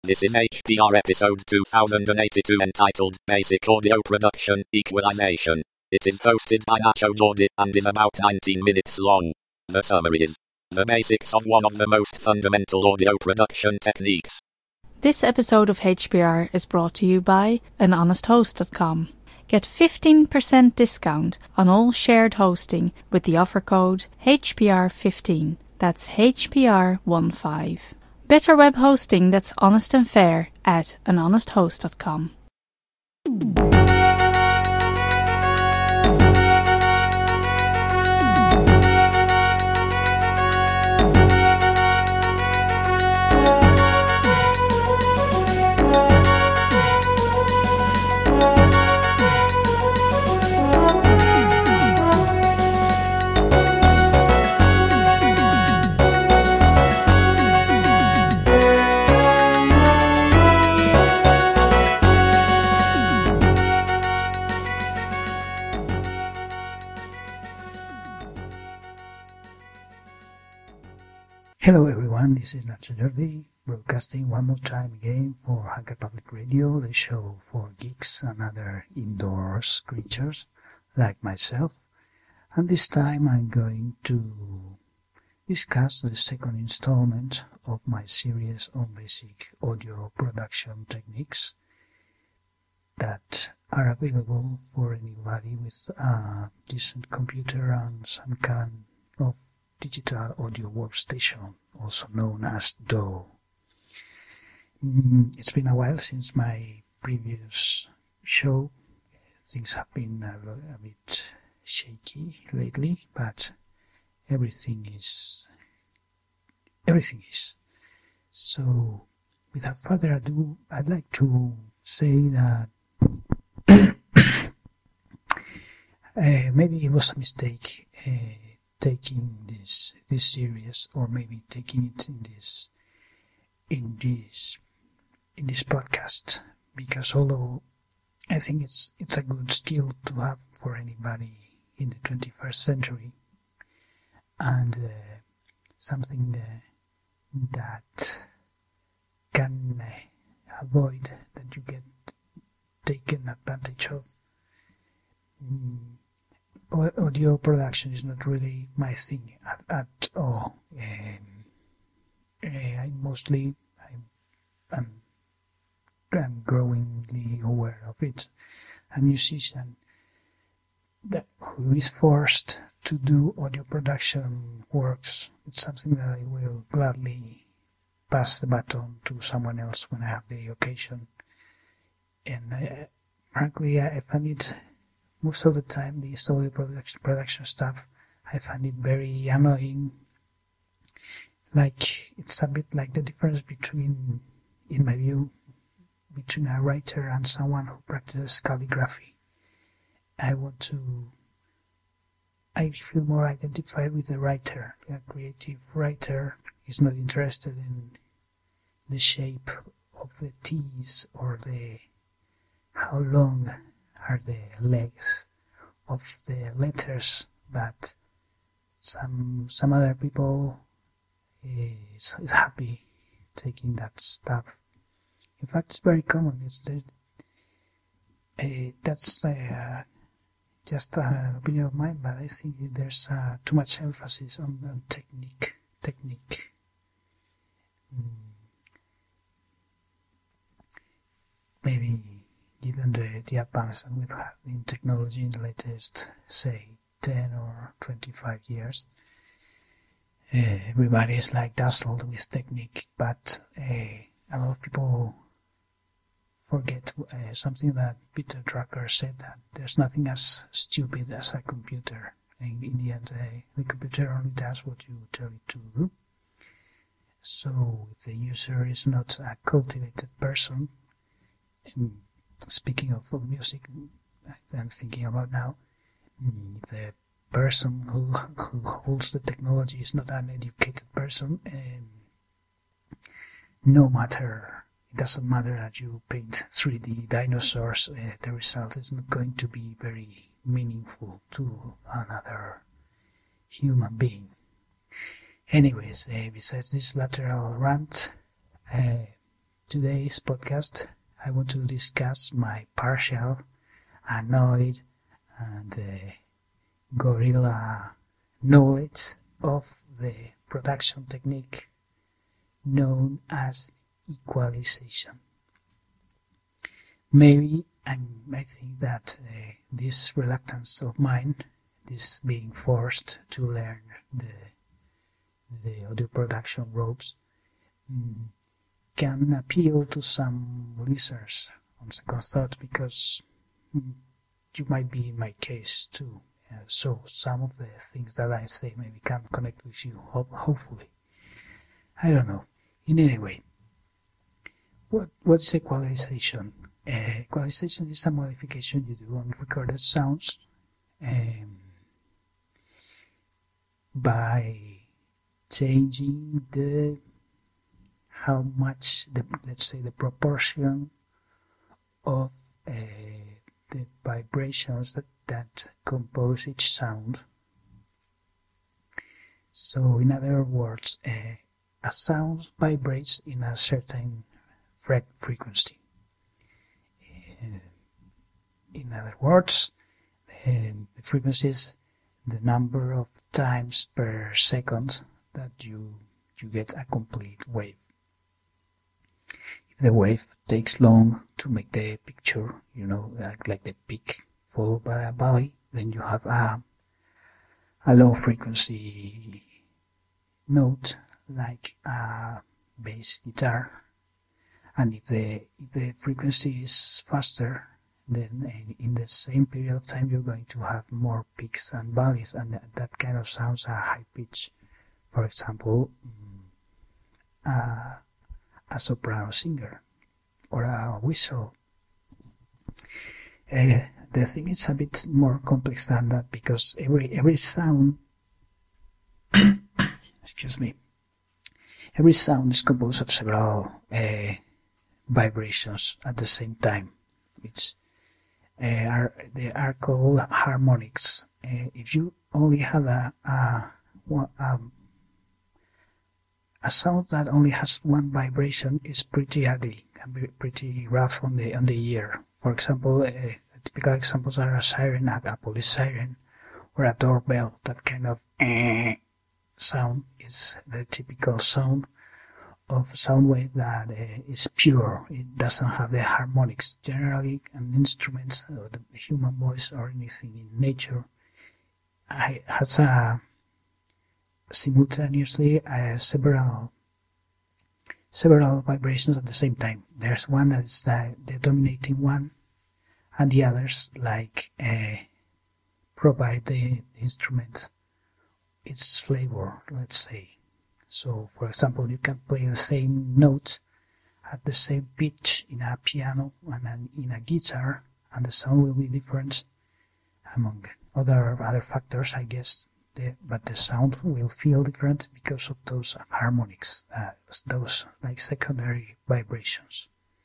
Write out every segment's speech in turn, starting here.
This is HPR episode 2082 entitled Basic Audio Production Equalization. It is hosted by Nacho Jordi and is about 19 minutes long. The summary is the basics of one of the most fundamental audio production techniques. This episode of HPR is brought to you by anhonesthost.com. Get 15% discount on all shared hosting with the offer code HPR15. That's HPR15. Better web hosting that's honest and fair at anhonesthost.com. Hello everyone, this is Nacho Jordi, broadcasting one more time again for Hacker Public Radio, the show for geeks and other indoors creatures like myself. And this time I'm going to discuss the second installment of my series on basic audio production techniques that are available for anybody with a decent computer and some kind of digital audio workstation, also known as DAW. It's been a while since my previous show. Things have been a bit shaky lately, but everything is. So, without further ado, I'd like to say that maybe it was a mistake taking this series, or maybe taking it in this podcast, because although I think it's a good skill to have for anybody in the 21st century, and something that can avoid that you get taken advantage of. Audio production is not really my thing at all. I'm growingly aware of it. A musician who is forced to do audio production works. It's something that I will gladly pass the baton to someone else when I have the occasion. And frankly, I find it most of the time, this audio production stuff, I find it very annoying. Like, it's a bit like the difference between, in my view, between a writer and someone who practices calligraphy. I feel more identified with the writer. A creative writer is not interested in the shape of the T's or how long are the legs of the letters, but some other people is happy taking that stuff. In fact, it's very common. That's just an opinion of mine, but I think there's too much emphasis on technique. Maybe given the advance that we've had in technology in the latest, say, 10 or 25 years, everybody is like dazzled with technique, but a lot of people forget something that Peter Drucker said, that there's nothing as stupid as a computer. And in the end, the computer only does what you tell it to do. So if the user is not a cultivated person, speaking of music, I'm thinking about now, if the person who holds the technology is not an educated person, it doesn't matter that you paint 3D dinosaurs, the result is not going to be very meaningful to another human being. Anyways, besides this lateral rant, today's podcast, I want to discuss my partial, annoyed, and guerrilla knowledge of the production technique known as equalization. Maybe I think that this reluctance of mine, this being forced to learn the audio production ropes, can appeal to some listeners on second thought, because you might be in my case too. So some of the things that I say maybe can connect with you, hopefully. I don't know. In any way, what's equalization? Equalization is a modification you do on recorded sounds by changing how much let's say the proportion of the vibrations that compose each sound. So in other words, a sound vibrates in a certain frequency. In other words, the frequency is the number of times per second that you get a complete wave. If the wave takes long to make the picture, like the peak followed by a valley, then you have a low frequency note like a bass guitar. And if the frequency is faster, then in the same period of time you're going to have more peaks and valleys, and that kind of sounds are high pitch. For example, a soprano singer or a whistle. The thing is a bit more complex than that, because every sound excuse me, every sound is composed of several vibrations at the same time, which they are called harmonics. If you only have a sound that only has one vibration, is pretty ugly and pretty rough on the ear. For example, typical examples are a siren, a police siren, or a doorbell. That kind of sound is the typical sound of a sound wave that is pure. It doesn't have the harmonics. Generally, an instrument, or the human voice, or anything in nature, has simultaneously several vibrations at the same time. There's one that's the dominating one, and the others provide the instrument its flavor, let's say. So, for example, you can play the same notes at the same pitch in a piano and in a guitar, and the sound will be different, among other factors, I guess. But the sound will feel different because of those harmonics, those secondary vibrations.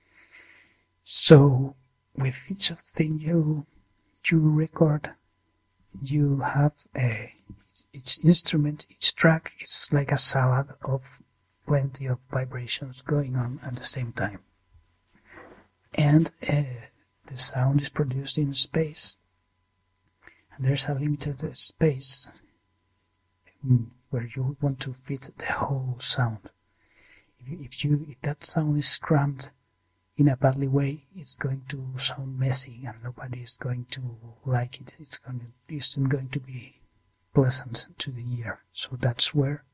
So, with each thing you record, you have each instrument, each track is like a salad of plenty of vibrations going on at the same time. And the sound is produced in space, and there's a limited space where you want to fit the whole sound. If that sound is crammed in a badly way, it's going to sound messy, and nobody is going to like it. It isn't going to be pleasant to the ear. So that's where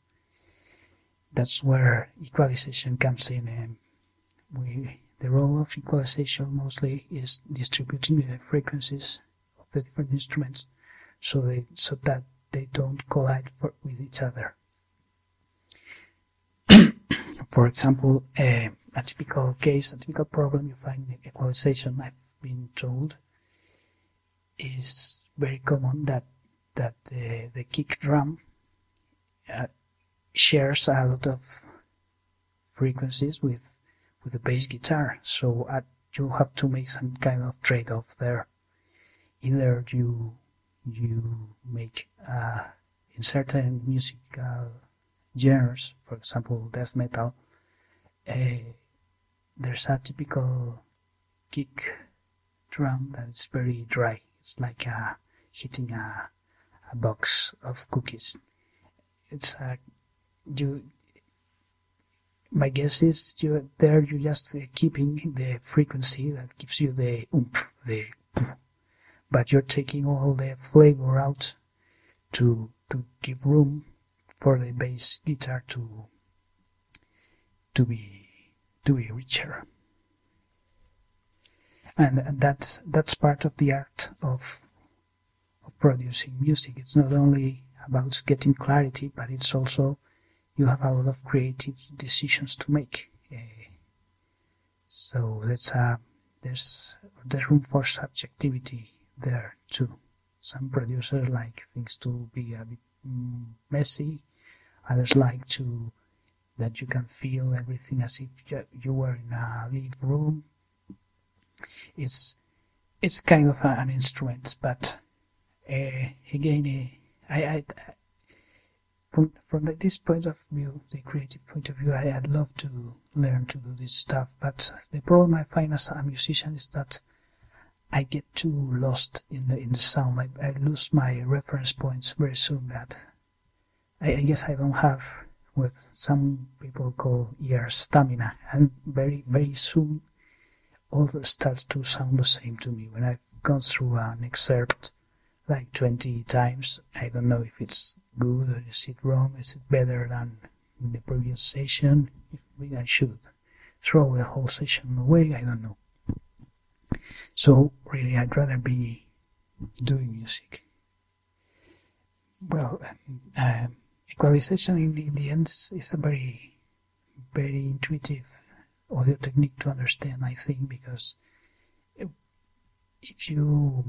equalization comes in. And the role of equalization mostly is distributing the frequencies of the different instruments so that they don't collide with each other. For example, a typical problem you find in equalization, I've been told, is very common that the kick drum shares a lot of frequencies with the bass guitar. So you have to make some kind of trade-off there. Either you make in certain musical genres, for example death metal, there's a typical kick drum that is very dry. It's like hitting a box of cookies. It's my guess is you're just keeping the frequency that gives you the oomph, but you're taking all the flavor out to give room for the bass guitar to be richer. And that's part of the art of producing music. It's not only about getting clarity, but it's also you have a lot of creative decisions to make. So there's room for subjectivity there too. Some producers like things to be a bit messy. Others like that you can feel everything as if you were in a live room. It's kind of an instrument, but again, I from this point of view, the creative point of view, I'd love to learn to do this stuff. But the problem I find as a musician is that I get too lost in the sound. I lose my reference points very soon. That I guess I don't have what some people call ear stamina, and very very soon all starts to sound the same to me. When I've gone through an excerpt like 20 times, I don't know if it's good or is it wrong, is it better than in the previous session. Maybe I should throw the whole session away, I don't know. So really I'd rather be doing music. Well, equalization in the end is a very, very intuitive audio technique to understand, I think, because if you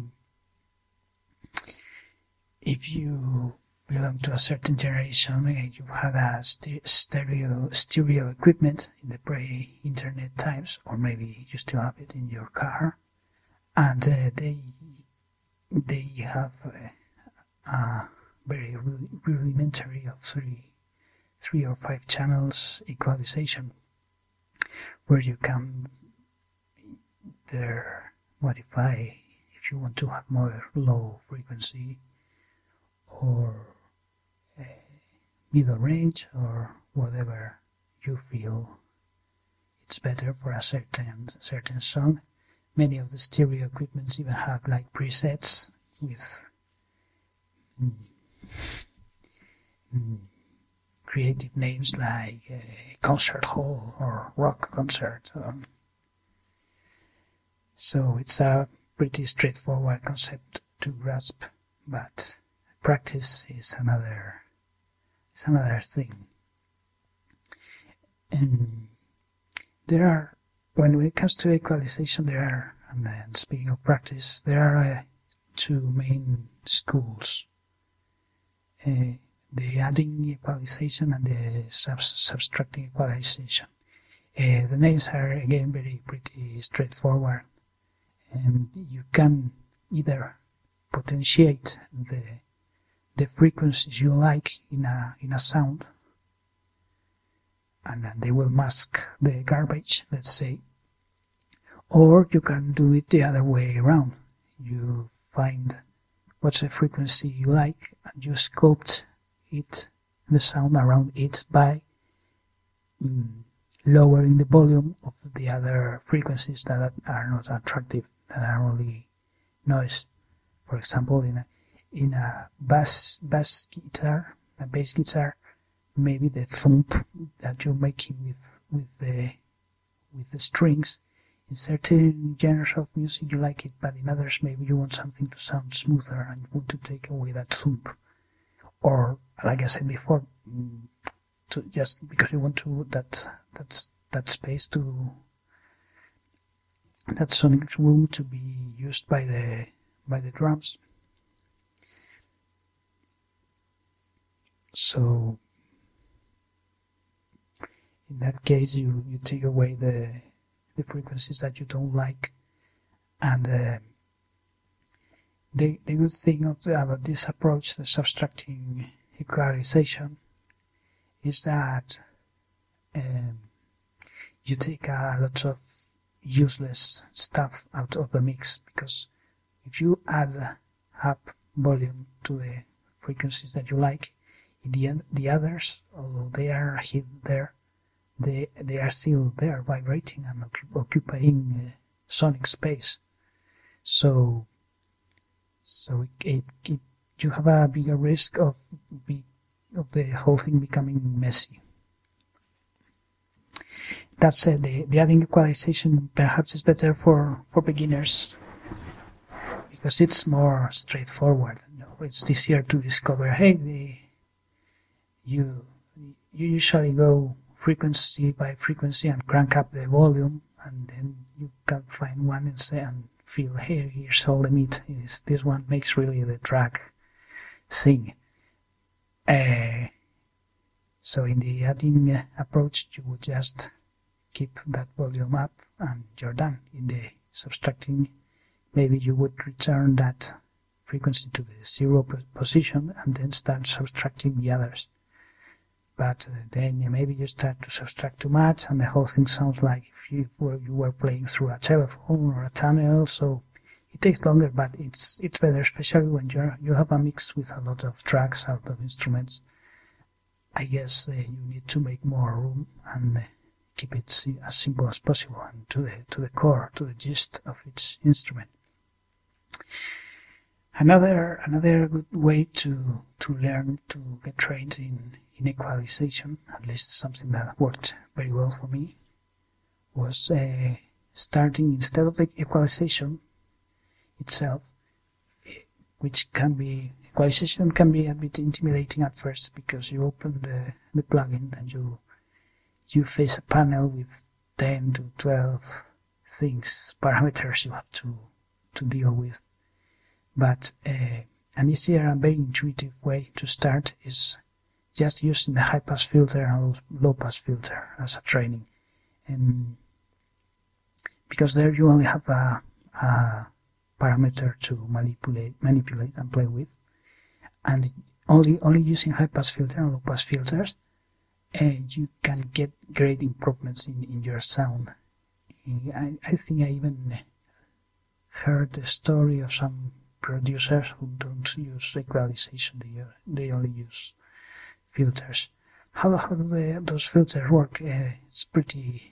belong to a certain generation, you had a stereo equipment in the pre-internet times, or maybe you still have it in your car, and they have a very rudimentary of three or five channels equalization, where you can modify if you want to have more low frequency or middle range or whatever you feel it's better for a certain song. Many of the stereo equipments even have like presets with creative names like concert hall or rock concert. So it's a pretty straightforward concept to grasp, but practice is another thing. And when it comes to equalization, and then speaking of practice, there are two main schools. The adding equalization and the subtracting equalization. The names are again pretty straightforward, and you can either potentiate the frequencies you like in a sound, and then they will mask the garbage, let's say, or you can do it the other way around. You find what's the frequency you like, and you sculpt the sound around it by lowering the volume of the other frequencies that are not attractive, that are only noise. For example, in a bass guitar, maybe the thump that you're making with the strings, in certain genres of music you like it, but in others maybe you want something to sound smoother and you want to take away that thump. Or, like I said before, to just because you want to that space to that sonic room to be used by the drums. So in that case, you take away the frequencies that you don't like, and the good thing about this approach, the subtracting equalization, is that you take a lot of useless stuff out of the mix, because if you add up volume to the frequencies that you like, in the end, the others, although they are hidden there, they are still there, vibrating and occupying sonic space. So you have a bigger risk of the whole thing becoming messy. That said, the adding equalization perhaps is better for beginners, because it's more straightforward. It's easier to discover. Hey, you usually go frequency by frequency and crank up the volume, and then you can find one and feel, hey, here's all the meat. This one makes really the track sing. So in the adding approach, you would just keep that volume up and you're done. In the subtracting, maybe you would return that frequency to the 0 position and then start subtracting the others. But then maybe you start to subtract too much and the whole thing sounds like if you were playing through a telephone or a tunnel. So it takes longer, but it's better, especially when you have a mix with a lot of tracks, a lot of instruments. I guess you need to make more room and keep it as simple as possible and to the core, to the gist of each instrument. Another good way to learn to get trained in equalization, at least something that worked very well for me, was starting instead of the equalization itself, equalization can be a bit intimidating at first, because you open the plugin and you face a panel with 10 to 12 parameters you have to deal with. But an easier and very intuitive way to start is just using the high-pass filter and low-pass filter as a training. Because there you only have a parameter to manipulate and play with, and only using high-pass filter and low-pass filters, you can get great improvements in your sound. I think I even heard the story of some producers who don't use equalization, they only use filters. How do those filters work? It's pretty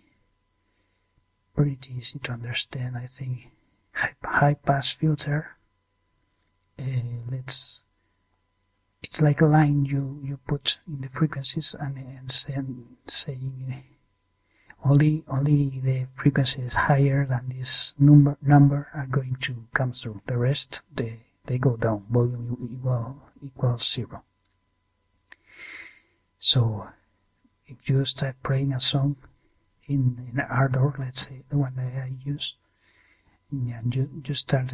easy to understand, I think. High pass filter, it's like a line you put in the frequencies and saying only the frequencies higher than this number are going to come through. The rest they go down. Volume equals 0. So if you start playing a song in Ardor, let's say the one that I use, and you start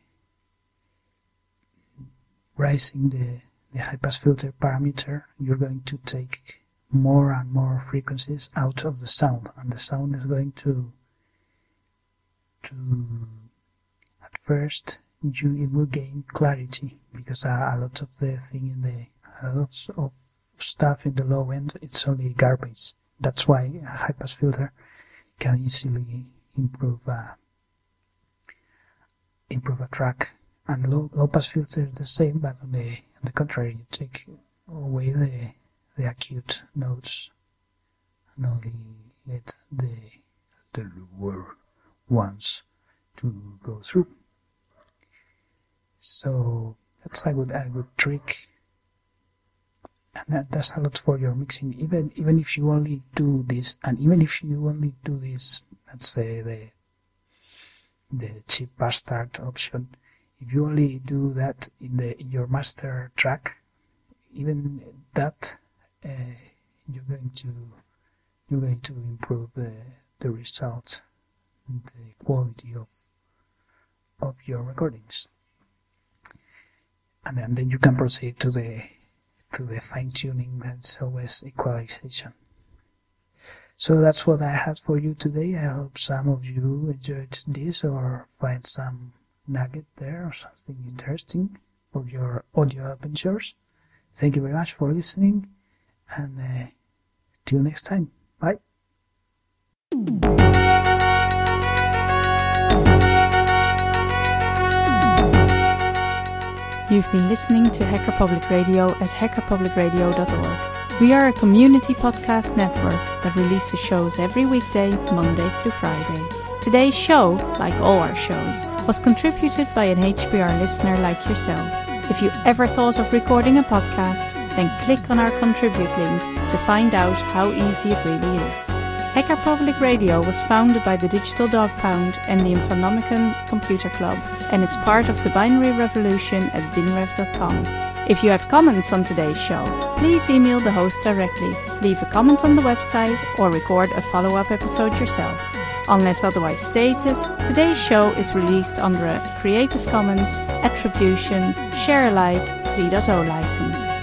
raising the high pass filter parameter, you're going to take more and more frequencies out of the sound, and the sound is going to at first it will gain clarity, because a lot of the thing a lot of stuff in the low end, it's only garbage. That's why a high pass filter can easily improve a track, and low pass filter is the same, but on the contrary, you take away the acute notes and only let the lower ones to go through. So that's a good trick, and that's a lot for your mixing. Even if you only do this, and even if you only do this, let's say the cheap bastard option, if you only do that in your master track, even that you're going to improve the result, the quality of your recordings, and then you can proceed to the fine tuning. That's always equalization. So that's what I had for you today. I hope some of you enjoyed this or find some nugget there or something interesting for your audio adventures. Thank you very much for listening, and till next time. Bye. You've been listening to Hacker Public Radio at hackerpublicradio.org. We are a community podcast network that releases shows every weekday, Monday through Friday. Today's show, like all our shows, was contributed by an HPR listener like yourself. If you ever thought of recording a podcast, then click on our contribute link to find out how easy it really is. Hacker Public Radio was founded by the Digital Dog Pound and the Infonomicon Computer Club and is part of the binary revolution at binrev.com. If you have comments on today's show, please email the host directly, leave a comment on the website, or record a follow-up episode yourself. Unless otherwise stated, today's show is released under a Creative Commons Attribution Share Alike 3.0 license.